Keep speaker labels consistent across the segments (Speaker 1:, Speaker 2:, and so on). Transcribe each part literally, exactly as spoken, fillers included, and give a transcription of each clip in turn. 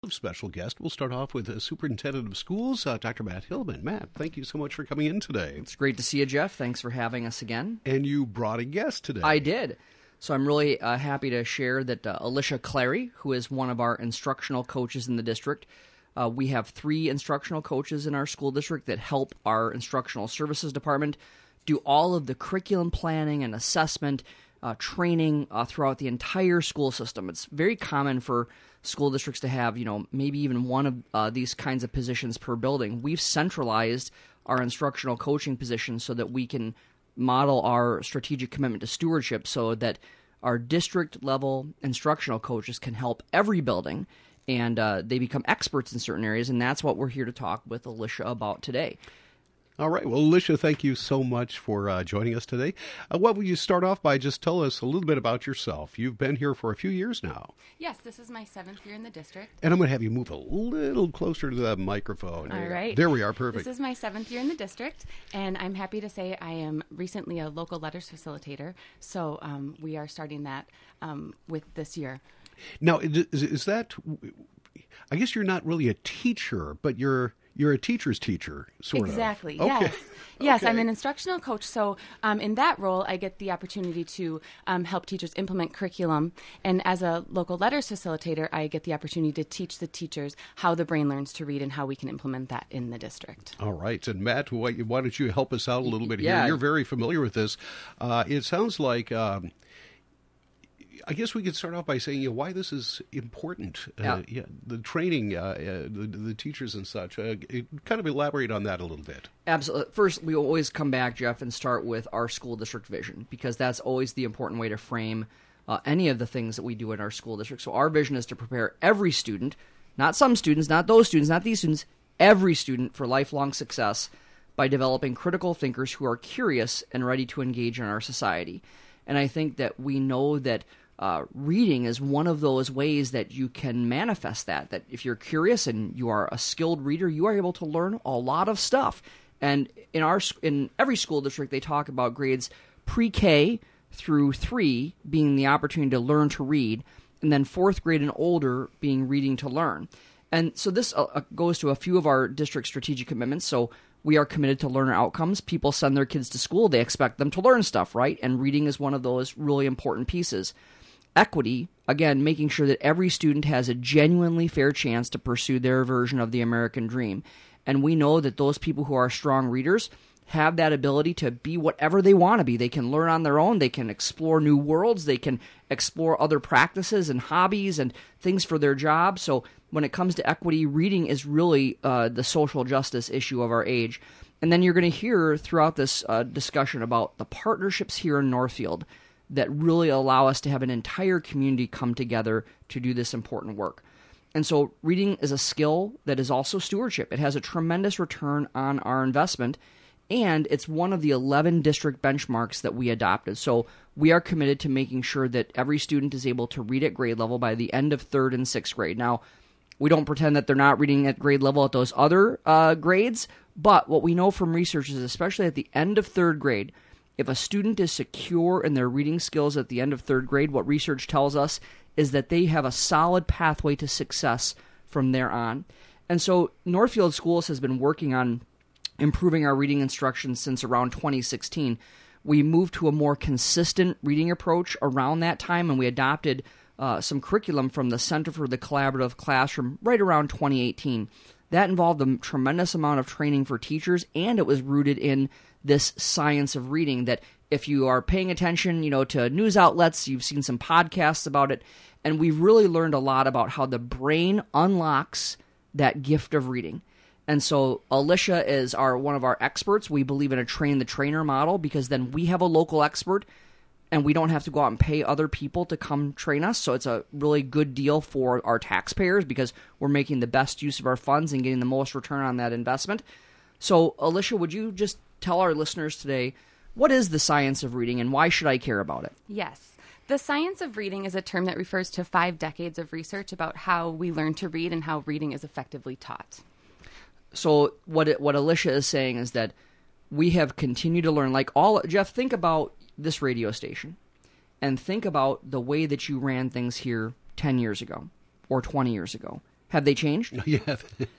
Speaker 1: Special guest. We'll start off with the Superintendent of Schools, uh, Doctor Matt Hillman. Matt, thank you so much for coming in today.
Speaker 2: It's great to see you, Jeff. Thanks for having us again.
Speaker 1: And you brought a guest today.
Speaker 2: I did. So I'm really uh, happy to share that uh, Alicia Clary, who is one of our instructional coaches in the district. Uh, we have three instructional coaches in our school district that help our instructional services department do all of the curriculum planning and assessment, uh, training uh, throughout the entire school system. It's very common for school districts to have, you know, maybe even one of uh, these kinds of positions per building. We've centralized our instructional coaching positions so that we can model our strategic commitment to stewardship so that our district-level instructional coaches can help every building, and uh, they become experts in certain areas, and that's what we're here to talk with Alicia about today.
Speaker 1: All right. Well, Alicia, thank you so much for uh, joining us today. Uh, what will you start off by just tell us a little bit about yourself? You've been here for a few years now.
Speaker 3: Yes, this is my seventh year in the district.
Speaker 1: And I'm going to have you move a little closer to the microphone.
Speaker 3: All right.
Speaker 1: There we are. Perfect.
Speaker 3: This is my seventh year in the district, and I'm happy to say I am recently a local letters facilitator, so um, we are starting that um, with this year.
Speaker 1: Now, is, is that, I guess you're not really a teacher, but you're You're a teacher's teacher, sort
Speaker 3: exactly,
Speaker 1: of.
Speaker 3: Exactly,
Speaker 1: okay.
Speaker 3: yes. Yes,
Speaker 1: okay.
Speaker 3: I'm an instructional coach, so um, in that role, I get the opportunity to um, help teachers implement curriculum, and as a local letters facilitator, I get the opportunity to teach the teachers how the brain learns to read and how we can implement that in the district.
Speaker 1: All right, and Matt, why, why don't you help us out a little bit
Speaker 2: yeah.
Speaker 1: here? You're very familiar with this. Uh, it sounds like... Um, I guess we could start off by saying you know, why this is important.
Speaker 2: Yeah.
Speaker 1: Uh, yeah, the training, uh, uh, the, the teachers and such. Uh, kind of elaborate on that a little bit.
Speaker 2: Absolutely. First, we always come back, Jeff, and start with our school district vision, because that's always the important way to frame uh, any of the things that we do in our school district. So our vision is to prepare every student, not some students, not those students, not these students, every student for lifelong success by developing critical thinkers who are curious and ready to engage in our society. And I think that we know that Uh, reading is one of those ways that you can manifest that, that if you're curious and you are a skilled reader, you are able to learn a lot of stuff. And in our in every school district, they talk about grades pre-K through three being the opportunity to learn to read, and then fourth grade and older being reading to learn. And so this uh, goes to a few of our district strategic commitments. So we are committed to learner outcomes. People send their kids to school. They expect them to learn stuff, right? And reading is one of those really important pieces. Equity, again, making sure that every student has a genuinely fair chance to pursue their version of the American dream. And we know that those people who are strong readers have that ability to be whatever they want to be. They can learn on their own. They can explore new worlds. They can explore other practices and hobbies and things for their job. So when it comes to equity, reading is really uh, the social justice issue of our age. And then you're going to hear throughout this uh, discussion about the partnerships here in Northfield that really allow us to have an entire community come together to do this important work. And so reading is a skill that is also stewardship. It has a tremendous return on our investment, and it's one of the eleven district benchmarks that we adopted. So we are committed to making sure that every student is able to read at grade level by the end of third and sixth grade. Now, we don't pretend that they're not reading at grade level at those other uh, grades, but what we know from research is, especially at the end of third grade, if a student is secure in their reading skills at the end of third grade, what research tells us is that they have a solid pathway to success from there on. And so Northfield Schools has been working on improving our reading instruction since around twenty sixteen. We moved to a more consistent reading approach around that time, and we adopted uh, some curriculum from the Center for the Collaborative Classroom right around twenty eighteen. That involved a tremendous amount of training for teachers, and it was rooted in this science of reading that if you are paying attention, you know, to news outlets, you've seen some podcasts about it, and we've really learned a lot about how the brain unlocks that gift of reading. And so Alicia is our one of our experts. We believe in a train-the-trainer model because then we have a local expert, and we don't have to go out and pay other people to come train us. So it's a really good deal for our taxpayers because we're making the best use of our funds and getting the most return on that investment. So, Alicia, would you just tell our listeners today, what is the science of reading and why should I care about it?
Speaker 3: Yes. The science of reading is a term that refers to five decades of research about how we learn to read and how reading is effectively taught.
Speaker 2: So what it, what Alicia is saying is that we have continued to learn, like all, Jeff, think about this radio station and think about the way that you ran things here ten years ago or twenty years ago. Have they changed?
Speaker 1: Yeah,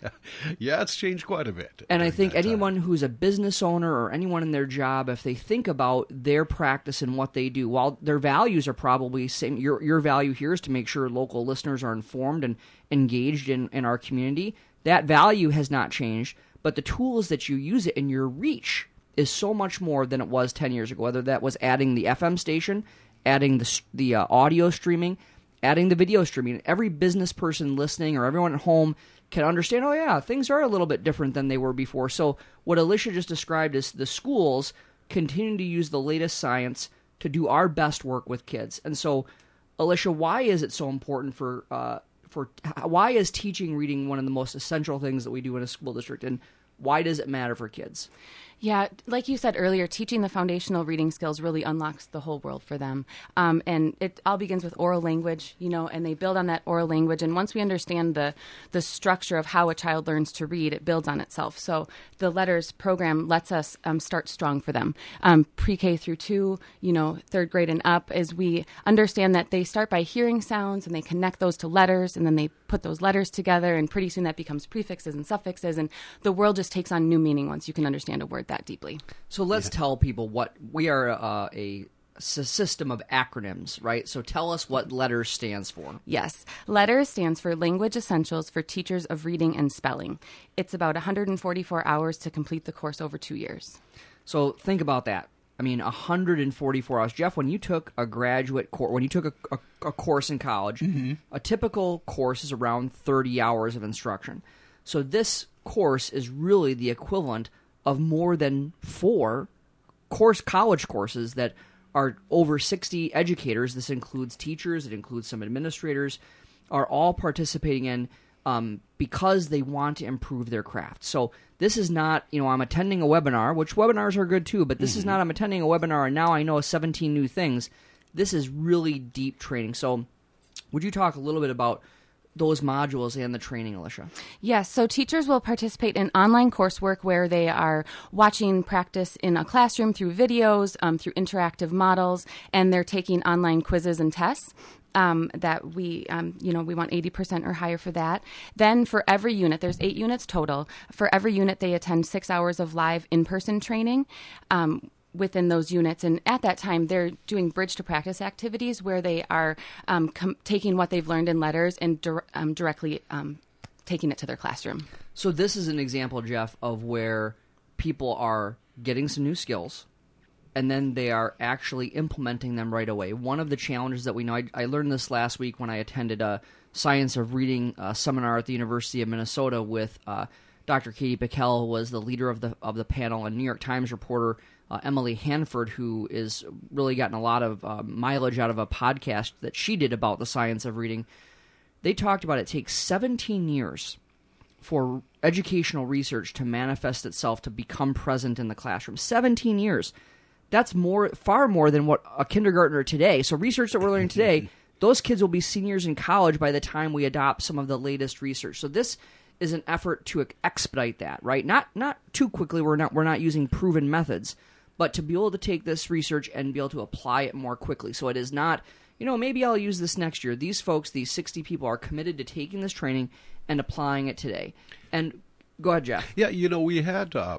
Speaker 1: yeah, it's changed quite a bit.
Speaker 2: And I think anyone
Speaker 1: time.
Speaker 2: who's a business owner or anyone in their job, if they think about their practice and what they do, while their values are probably same, your your value here is to make sure local listeners are informed and engaged in, in our community. That value has not changed, but the tools that you use it in your reach is so much more than it was ten years ago, whether that was adding the F M station, adding the, the uh, audio streaming, adding the video streaming. Every business person listening or everyone at home can understand, oh yeah, things are a little bit different than they were before. So what Alicia just described is the schools continue to use the latest science to do our best work with kids. And so, Alicia, why is it so important for, uh, for why is teaching reading one of the most essential things that we do in a school district, and why does it matter for kids?
Speaker 3: Yeah, like you said earlier, teaching the foundational reading skills really unlocks the whole world for them. Um, and it all begins with oral language, you know, and they build on that oral language. And once we understand the the structure of how a child learns to read, it builds on itself. So the Letters program lets us um, start strong for them. Um, pre-K through two, you know, third grade and up, as we understand that they start by hearing sounds and they connect those to letters, and then they put those letters together, and pretty soon that becomes prefixes and suffixes, and the world just takes on new meaning once you can understand a word that deeply.
Speaker 2: So let's yeah. tell people what we are uh, a system of acronyms, right? So tell us what LETTERS stands for.
Speaker 3: Yes. LETTERS stands for Language Essentials for Teachers of Reading and Spelling. It's about one hundred forty-four hours to complete the course over two years.
Speaker 2: So think about that. I mean, one hundred forty-four hours. Jeff, when you took a graduate course, when you took a, a, a course in college, mm-hmm. a typical course is around thirty hours of instruction. So this course is really the equivalent of more than four course college courses that are over sixty educators. This includes teachers, it includes some administrators, are all participating in um, because they want to improve their craft. So this is not, you know, I'm attending a webinar, which webinars are good too, but this mm-hmm. is not I'm attending a webinar and now I know seventeen new things. This is really deep training. So would you talk a little bit about those modules and the training, Alicia?
Speaker 3: Yes, so teachers will participate in online coursework where they are watching practice in a classroom through videos, um, through interactive models, and they're taking online quizzes and tests. Um, that we, um, you know, we want eighty percent or higher for that. Then for every unit, there's eight units total. For every unit, they attend six hours of live in-person training um, within those units. And at that time, they're doing bridge to practice activities where they are um, com- taking what they've learned in letters and dir- um, directly um, taking it to their classroom.
Speaker 2: So this is an example, Jeff, of where people are getting some new skills, and then they are actually implementing them right away. One of the challenges that we know, I, I learned this last week when I attended a Science of Reading uh, seminar at the University of Minnesota with uh, Doctor Katie Pickell, who was the leader of the of the panel, and New York Times reporter uh, Emily Hanford, who is really gotten a lot of uh, mileage out of a podcast that she did about the science of reading. They talked about it takes seventeen years for educational research to manifest itself to become present in the classroom. seventeen years. That's more, far more than what a kindergartner today. So research that we're learning today, those kids will be seniors in college by the time we adopt some of the latest research. So this is an effort to expedite that, right? Not not too quickly. We're not we're not using proven methods, but to be able to take this research and be able to apply it more quickly. So it is not, you know, maybe I'll use this next year. These folks, these sixty people, are committed to taking this training and applying it today. And go ahead, Jeff.
Speaker 1: Yeah, you know, we had. Uh...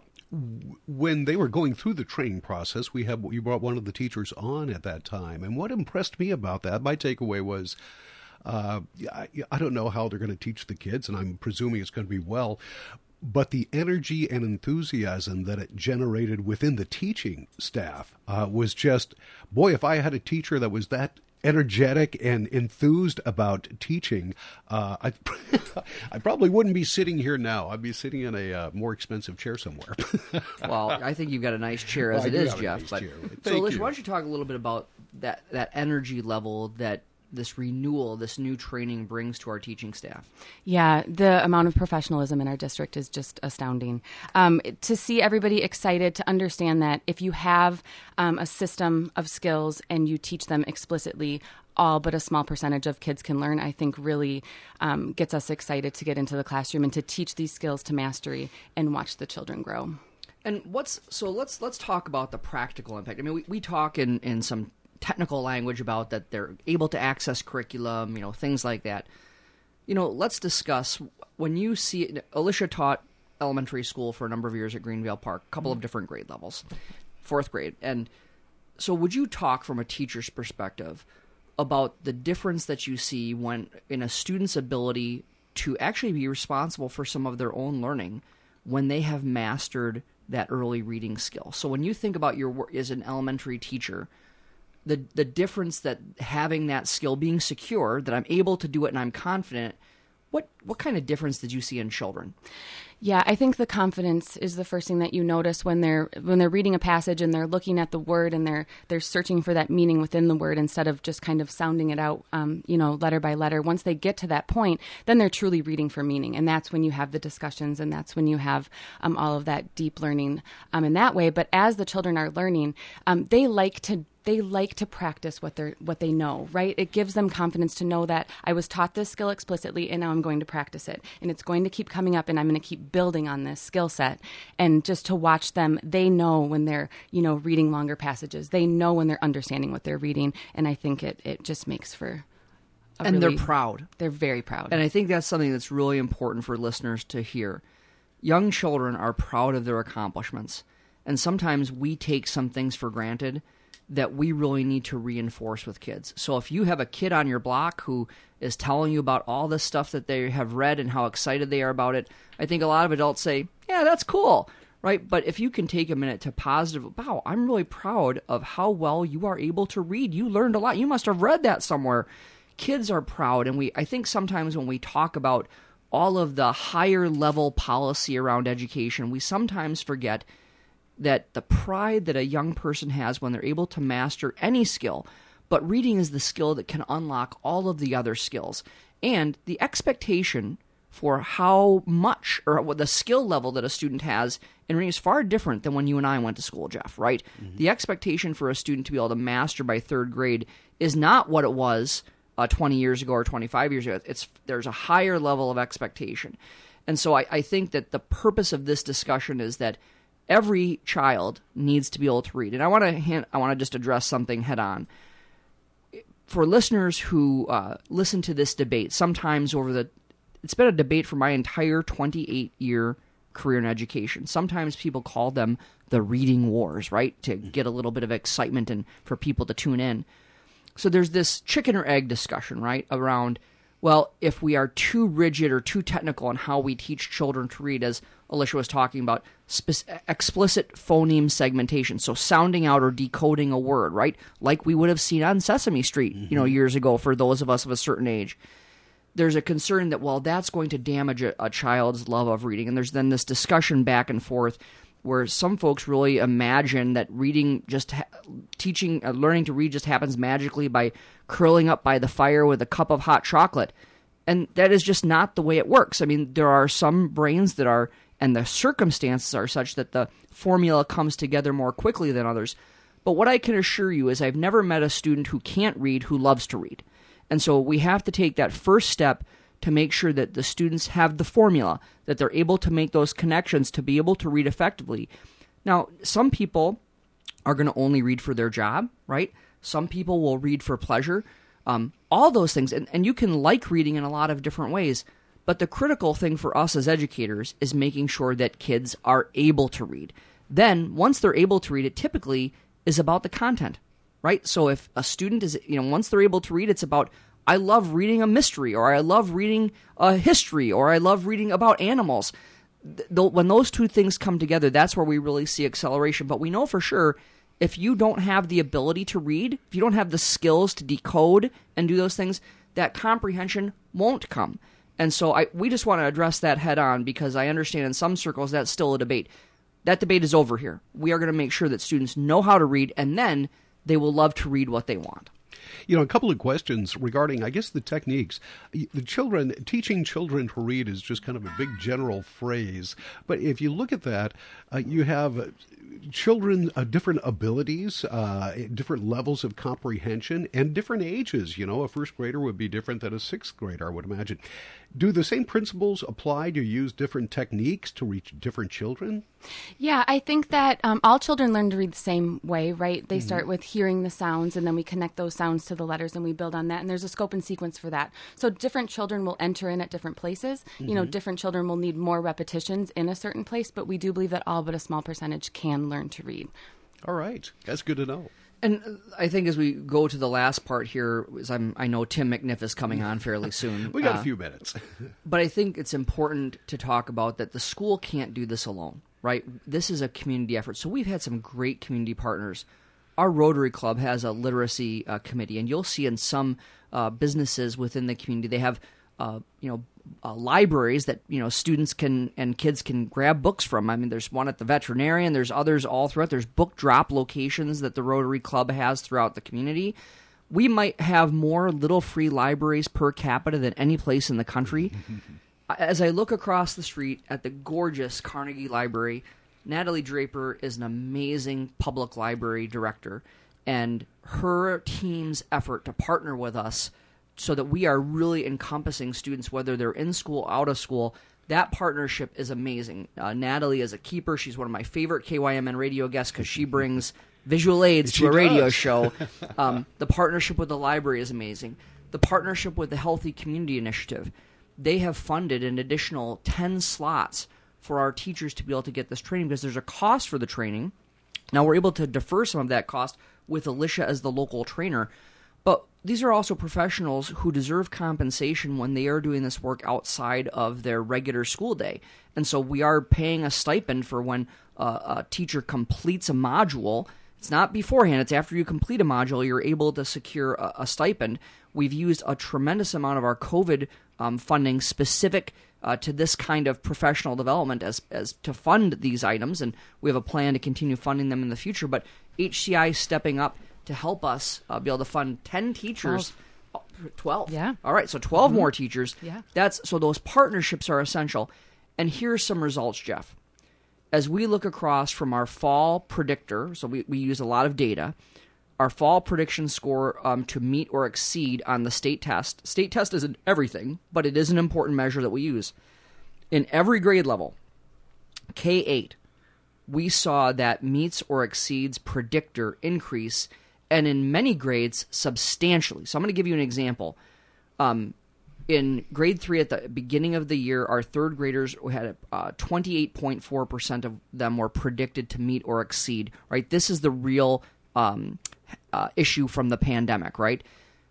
Speaker 1: When they were going through the training process, we had you brought one of the teachers on at that time, and what impressed me about that, my takeaway was, uh, I, I don't know how they're going to teach the kids, and I'm presuming it's going to be well, but the energy and enthusiasm that it generated within the teaching staff uh, was just, boy, if I had a teacher that was that energetic and enthused about teaching, uh, I, I probably wouldn't be sitting here now. I'd be sitting in a uh, more expensive chair somewhere.
Speaker 2: Well, I think you've got a nice chair as
Speaker 1: well,
Speaker 2: it is,
Speaker 1: Jeff.
Speaker 2: Nice but,
Speaker 1: chair.
Speaker 2: So, Alicia,
Speaker 1: you.
Speaker 2: why don't you talk a little bit about that, that energy level that this renewal, this new training brings to our teaching staff?
Speaker 3: Yeah, the amount of professionalism in our district is just astounding. Um, to see everybody excited to understand that if you have um, a system of skills and you teach them explicitly, all but a small percentage of kids can learn, I think really um, gets us excited to get into the classroom and to teach these skills to mastery and watch the children grow.
Speaker 2: And what's so let's let's talk about the practical impact. I mean, we, we talk in, in some technical language about that they're able to access curriculum, you know, things like that. You know, let's discuss when you see Alicia taught elementary school for a number of years at Greenvale Park, a couple mm-hmm. of different grade levels, fourth grade. And so would you talk from a teacher's perspective about the difference that you see when in a student's ability to actually be responsible for some of their own learning when they have mastered that early reading skill? So when you think about your work as an elementary teacher, the the difference that having that skill, being secure, that I'm able to do it and I'm confident, what what kind of difference did you see in children?
Speaker 3: Yeah, I think the confidence is the first thing that you notice when they're when they're reading a passage and they're looking at the word and they're they're searching for that meaning within the word instead of just kind of sounding it out, um, you know, letter by letter. Once they get to that point, then they're truly reading for meaning, and that's when you have the discussions, and that's when you have um, all of that deep learning um, in that way. But as the children are learning, um, they like to. They like to practice what they what they know, right? It gives them confidence to know that I was taught this skill explicitly and now I'm going to practice it. And it's going to keep coming up and I'm going to keep building on this skill set. And just to watch them, they know when they're, you know, reading longer passages. They know when they're understanding what they're reading. And I think it, it just makes for a
Speaker 2: And
Speaker 3: really,
Speaker 2: they're proud.
Speaker 3: They're very proud.
Speaker 2: And I think that's something that's really important for listeners to hear. Young children are proud of their accomplishments. And sometimes we take some things for granted that we really need to reinforce with kids. So if you have a kid on your block who is telling you about all the stuff that they have read and how excited they are about it, I think a lot of adults say, yeah, that's cool, right? But if you can take a minute to positive, wow, I'm really proud of how well you are able to read. You learned a lot. You must have read that somewhere. Kids are proud. And we, I think sometimes when we talk about all of the higher level policy around education, we sometimes forget that the pride that a young person has when they're able to master any skill, but reading is the skill that can unlock all of the other skills. And the expectation for how much or what the skill level that a student has in reading is far different than when you and I went to school, Jeff, right? Mm-hmm. The expectation for a student to be able to master by third grade is not what it was uh, twenty years ago or twenty-five years ago. It's there's a higher level of expectation. And so I, I think that the purpose of this discussion is that every child needs to be able to read. And I want to hand, I want to just address something head on. For listeners who uh, listen to this debate, sometimes over the, it's been a debate for my entire twenty-eight year career in education. Sometimes people call them the reading wars, right? To get a little bit of excitement and for people to tune in. So there's this chicken or egg discussion, right? Around, well, if we are too rigid or too technical on how we teach children to read, as Alicia was talking about, spe- explicit phoneme segmentation, so sounding out or decoding a word, right? Like we would have seen on Sesame Street, mm-hmm. you know, years ago for those of us of a certain age. There's a concern that, well, that's going to damage a, a child's love of reading. And there's then this discussion back and forth where some folks really imagine that reading just ha- teaching, uh, learning to read just happens magically by curling up by the fire with a cup of hot chocolate. And that is just not the way it works. I mean, there are some brains that are, and the circumstances are such that the formula comes together more quickly than others. But what I can assure you is I've never met a student who can't read who loves to read. And so we have to take that first step to make sure that the students have the formula, that they're able to make those connections to be able to read effectively. Now, some people are going to only read for their job, right? Some people will read for pleasure. Um, all those things. And, and you can like reading in a lot of different ways. But the critical thing for us as educators is making sure that kids are able to read. Then, once they're able to read, it typically is about the content, right? So if a student is, you know, once they're able to read, it's about, I love reading a mystery, or I love reading a history, or I love reading about animals. Th- when those two things come together, that's where we really see acceleration. But we know for sure, if you don't have the ability to read, if you don't have the skills to decode and do those things, that comprehension won't come. And so I, we just want to address that head on, because I understand in some circles that's still a debate. That debate is over here. We are going to make sure that students know how to read, and then they will love to read what they want.
Speaker 1: You know, a couple of questions regarding, I guess, the techniques. The children, teaching children to read is just kind of a big general phrase. But if you look at that, uh, you have children, uh, different abilities, uh, different levels of comprehension, and different ages. You know, a first grader would be different than a sixth grader, I would imagine. Do the same principles apply? Do you use different techniques to reach different children?
Speaker 3: Yeah, I think that um, all children learn to read the same way, right? They mm-hmm. start with hearing the sounds, and then we connect those sounds to the letters, and we build on that. And there's a scope and sequence for that. So different children will enter in at different places. Mm-hmm. You know, different children will need more repetitions in a certain place, but we do believe that all but a small percentage can learn to read.
Speaker 1: All right. That's good to know.
Speaker 2: And I think as we go to the last part here, as I'm, I know Tim McNiff is coming on fairly soon.
Speaker 1: We got
Speaker 2: uh,
Speaker 1: a few minutes.
Speaker 2: But I think it's important to talk about that the school can't do this alone, right? This is a community effort. So we've had some great community partners. Our Rotary Club has a literacy uh, committee, and you'll see in some uh, businesses within the community, they have uh, you know, uh, libraries that, you know, students can and kids can grab books from. I mean, there's one at the veterinarian. There's others all throughout. There's book drop locations that the Rotary Club has throughout the community. We might have more little free libraries per capita than any place in the country. As I look across the street at the gorgeous Carnegie Library, Natalie Draper is an amazing public library director, and her team's effort to partner with us so that we are really encompassing students, whether they're in school, out of school. That partnership is amazing. Uh, Natalie is a keeper. She's one of my favorite K Y M N radio guests because she brings visual aids to
Speaker 1: she
Speaker 2: a radio
Speaker 1: does.
Speaker 2: show. Um, the partnership with the library is amazing. The partnership with the Healthy Community Initiative. They have funded an additional ten slots for our teachers to be able to get this training because there's a cost for the training. Now we're able to defer some of that cost with Alicia as the local trainer. But these are also professionals who deserve compensation when they are doing this work outside of their regular school day. And so we are paying a stipend for when uh, a teacher completes a module. It's not beforehand. It's after you complete a module, you're able to secure a, a stipend. We've used a tremendous amount of our COVID um, funding specific uh, to this kind of professional development as, as to fund these items. And we have a plan to continue funding them in the future. But H C I is stepping up to help us uh, be able to fund ten teachers. twelve. twelve.
Speaker 3: Yeah.
Speaker 2: All right, so twelve mm-hmm. more teachers.
Speaker 3: Yeah.
Speaker 2: That's so those partnerships are essential. And here's some results, Jeff. As we look across from our fall predictor, so we, we use a lot of data, our fall prediction score um, to meet or exceed on the state test. State test isn't everything, but it is an important measure that we use. In every grade level, K eight, we saw that meets or exceeds predictor increase, and in many grades, substantially. So I'm going to give you an example. Um, in grade three, at the beginning of the year, our third graders had uh, twenty-eight point four percent of them were predicted to meet or exceed. Right, this is the real um, uh, issue from the pandemic. Right,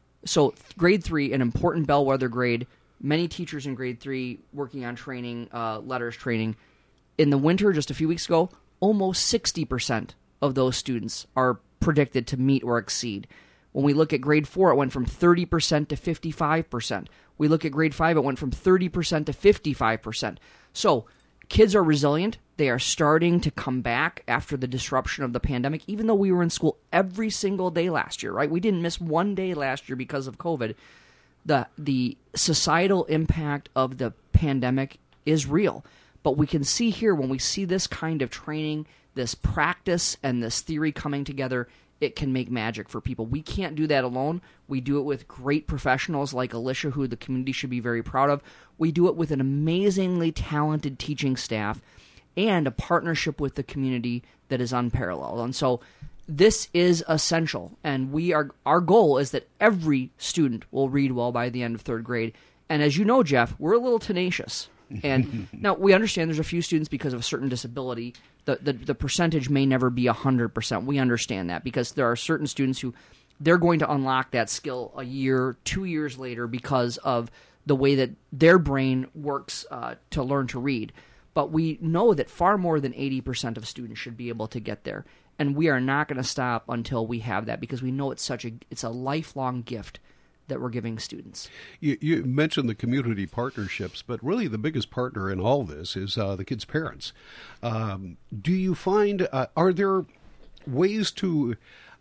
Speaker 2: so grade three, an important bellwether grade. Many teachers in grade three working on training, uh, letters training. In the winter, just a few weeks ago, almost sixty percent of those students are predicted to meet or exceed. When we look at grade four, it went from thirty percent to fifty-five percent. We look at grade five, it went from thirty percent to fifty-five percent. So kids are resilient. They are starting to come back after the disruption of the pandemic, even though we were in school every single day last year, right? We didn't miss one day last year because of COVID. The, the societal impact of the pandemic is real. But we can see here, when we see this kind of training, this practice, and this theory coming together, it can make magic for people. We can't do that alone. We do it with great professionals like Alicia, who the community should be very proud of. We do it with an amazingly talented teaching staff and a partnership with the community that is unparalleled. And so this is essential. And we are our goal is that every student will read well by the end of third grade. And as you know, Jeff, we're a little tenacious. And now we understand there's a few students because of a certain disability. The, the the percentage may never be one hundred percent. We understand that because there are certain students who they're going to unlock that skill a year, two years later because of the way that their brain works uh, to learn to read. But we know that far more than eighty percent of students should be able to get there. And we are not going to stop until we have that because we know it's such a it's a lifelong gift that we're giving students.
Speaker 1: You, you mentioned the community partnerships, but really the biggest partner in all this is uh, the kids' parents. Um, do you find, uh, are there ways to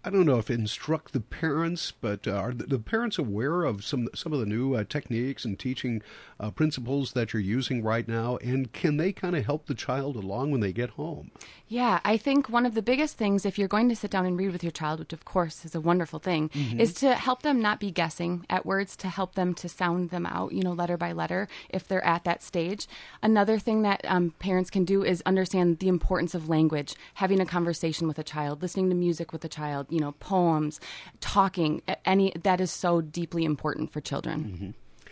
Speaker 1: I don't know if instruct the parents, but uh, are the, the parents aware of some some of the new uh, techniques and teaching uh, principles that you're using right now? And can they kind of help the child along when they get home?
Speaker 3: Yeah, I think one of the biggest things, if you're going to sit down and read with your child, which of course is a wonderful thing, mm-hmm. is to help them not be guessing at words, to help them to sound them out, you know, letter by letter, if they're at that stage. Another thing that um, parents can do is understand the importance of language, having a conversation with a child, listening to music with a child, you know, poems, talking, any that is so deeply important for children.
Speaker 1: Mm-hmm.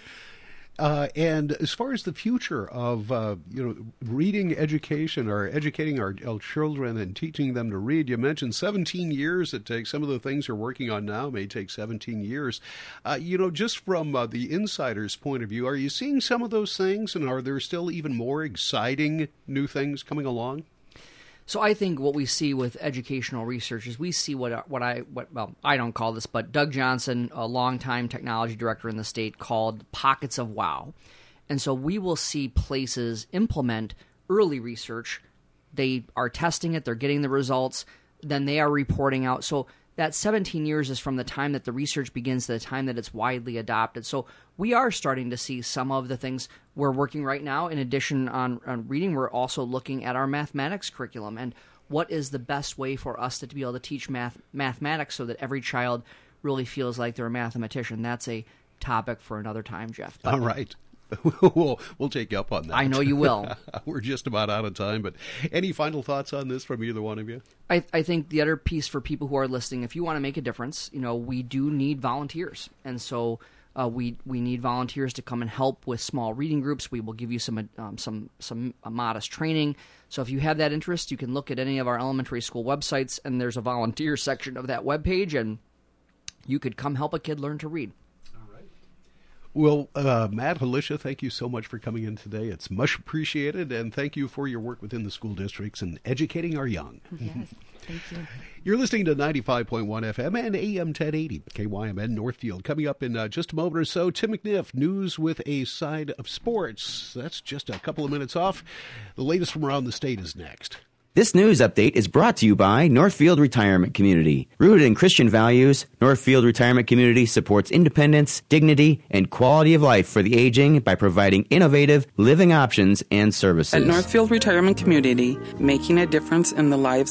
Speaker 1: Uh, and as far as the future of, uh, you know, reading education or educating our, our children and teaching them to read, you mentioned seventeen years it takes. Some of the things you're working on now may take seventeen years. Uh, you know, just from uh, the insider's point of view, are you seeing some of those things, and are there still even more exciting new things coming along?
Speaker 2: So I think what we see with educational research is we see what what I what well I don't call this, but Doug Johnson, a longtime technology director in the state, called pockets of wow. And so we will see places implement early research. They are testing it, they're getting the results, then they are reporting out. So that seventeen years is from the time that the research begins to the time that it's widely adopted. So we are starting to see some of the things we're working right now. In addition on, on reading, we're also looking at our mathematics curriculum and what is the best way for us to, to be able to teach math mathematics so that every child really feels like they're a mathematician. That's a topic for another time, Jeff. But
Speaker 1: all right. we'll, we'll take you up on that.
Speaker 2: I know you will.
Speaker 1: We're just about out of time, but any final thoughts on this from either one of you?
Speaker 2: I, I think the other piece for people who are listening, if you want to make a difference, you know, we do need volunteers. And so uh, we we need volunteers to come and help with small reading groups. We will give you some um, some some uh, modest training. So if you have that interest, you can look at any of our elementary school websites, and there's a volunteer section of that webpage, and you could come help a kid learn to read.
Speaker 1: Well, uh, Matt, Alicia, thank you so much for coming in today. It's much appreciated, and thank you for your work within the school districts and educating our young.
Speaker 3: Yes, thank you.
Speaker 1: You're listening to ninety-five point one F M and A M ten eighty, K Y M N Northfield. Coming up in uh, just a moment or so, Tim McNiff, news with a side of sports. That's just a couple of minutes off. The latest from around the state is next.
Speaker 4: This news update is brought to you by Northfield Retirement Community. Rooted in Christian values, Northfield Retirement Community supports independence, dignity, and quality of life for the aging by providing innovative living options and services.
Speaker 5: At Northfield Retirement Community, making a difference in the lives